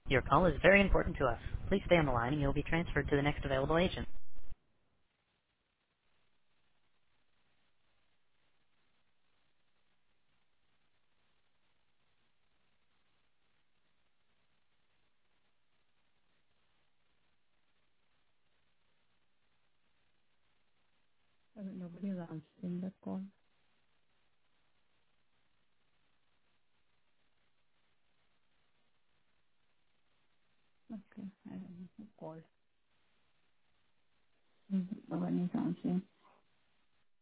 Your call is very important to us. Please stay on the line and you'll be transferred to the next available agent. Nobody is answering the call. Okay, I don't know who called. No one is answering.